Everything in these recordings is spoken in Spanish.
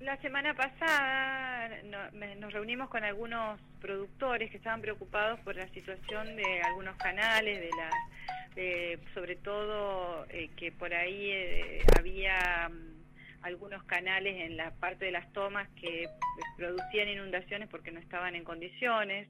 La semana pasada nos reunimos con algunos productores que estaban preocupados por la situación de algunos canales, sobre todo que por ahí había algunos canales en la parte de las tomas que producían inundaciones porque no estaban en condiciones,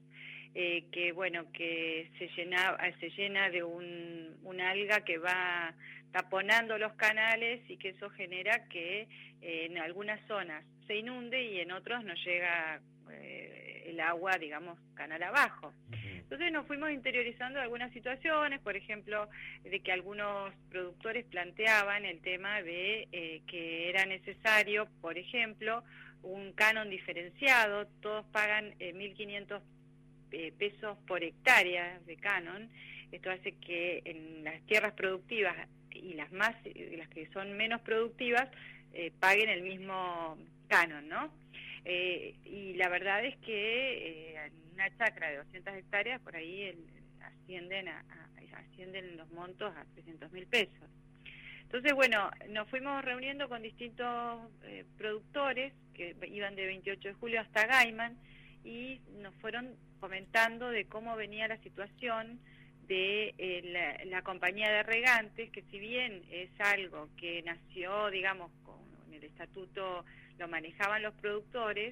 que se llena de una alga que va taponando los canales y que eso genera que en algunas zonas se inunde y en otros no llega el agua, digamos, canal abajo. Entonces nos fuimos interiorizando algunas situaciones, por ejemplo, de que algunos productores planteaban el tema de que era necesario, por ejemplo, un canon diferenciado. Todos pagan 1.500 pesos por hectárea de canon. Esto hace que en las tierras productivas y las que son menos productivas paguen el mismo canon, ¿no? Y la verdad es que en una chacra de 200 hectáreas por ahí ascienden los montos a 300.000 pesos. Entonces, bueno, nos fuimos reuniendo con distintos productores que iban de 28 de julio hasta Gaiman y nos fueron comentando de cómo venía la situación de la compañía de regantes, que si bien es algo que nació, digamos, con el estatuto, lo manejaban los productores,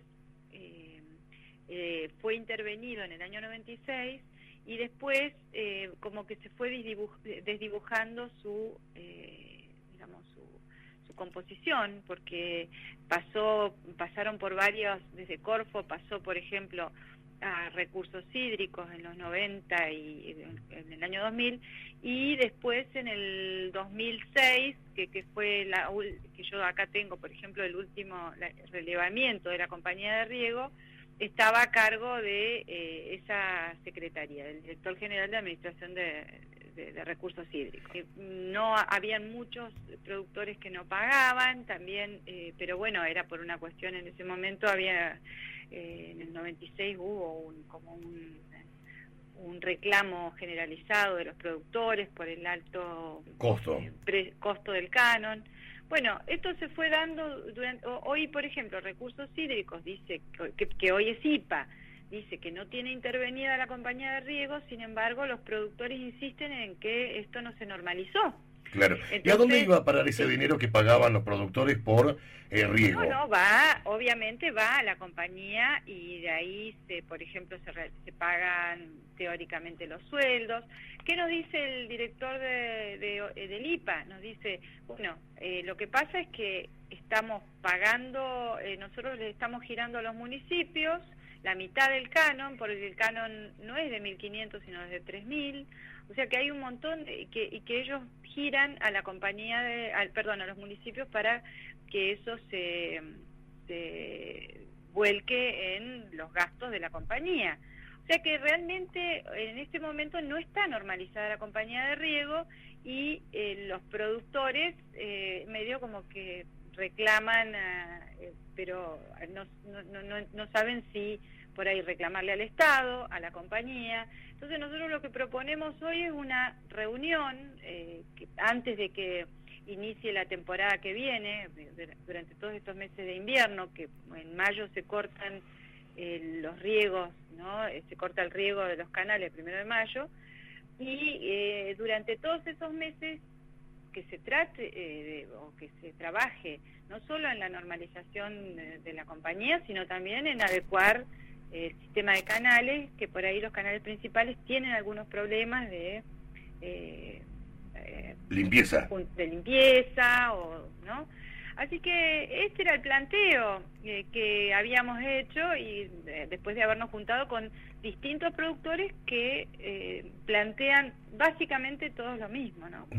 fue intervenido en el año 96 y después como que se fue desdibujando su composición, porque pasaron por varios, desde Corfo pasó, por ejemplo, a Recursos Hídricos en los 90 y en el año 2000, y después en el 2006, que fue que yo acá tengo, por ejemplo, el último relevamiento de la compañía de riego, estaba a cargo de esa secretaría, del director general de Administración de Recursos Hídricos. No habían muchos productores que no pagaban, también, pero bueno, era por una cuestión en ese momento, había en el 96 hubo un reclamo generalizado de los productores por el alto costo del canon. Bueno, esto se fue dando hoy, por ejemplo, Recursos Hídricos dice que hoy es IPA, dice que no tiene intervenida la compañía de riego, sin embargo los productores insisten en que esto no se normalizó. Claro. Entonces, ¿y a dónde iba a parar ese dinero que pagaban los productores por riego? No, obviamente va a la compañía y de ahí, por ejemplo, se pagan teóricamente los sueldos. ¿Qué nos dice el director del IPA? Nos dice, bueno, lo que pasa es que estamos pagando, nosotros le estamos girando a los municipios la mitad del canon, porque el canon no es de 1.500, sino es de 3.000, o sea que hay un montón, y que ellos giran a la compañía, a los municipios para que eso se vuelque en los gastos de la compañía. O sea que realmente en este momento no está normalizada la compañía de riego y los productores medio como que reclaman, pero no saben si por ahí reclamarle al Estado, a la compañía. Entonces nosotros lo que proponemos hoy es una reunión que antes de que inicie la temporada que viene, durante todos estos meses de invierno, que en mayo se cortan los riegos, ¿no? Se corta el riego de los canales el 1 de mayo, y durante todos esos meses que se trate o que se trabaje no solo en la normalización de la compañía, sino también en adecuar el sistema de canales, que por ahí los canales principales tienen algunos problemas de limpieza, ¿no? Así que este era el planteo que habíamos hecho, y después de habernos juntado con distintos productores que plantean básicamente todos lo mismo, ¿no?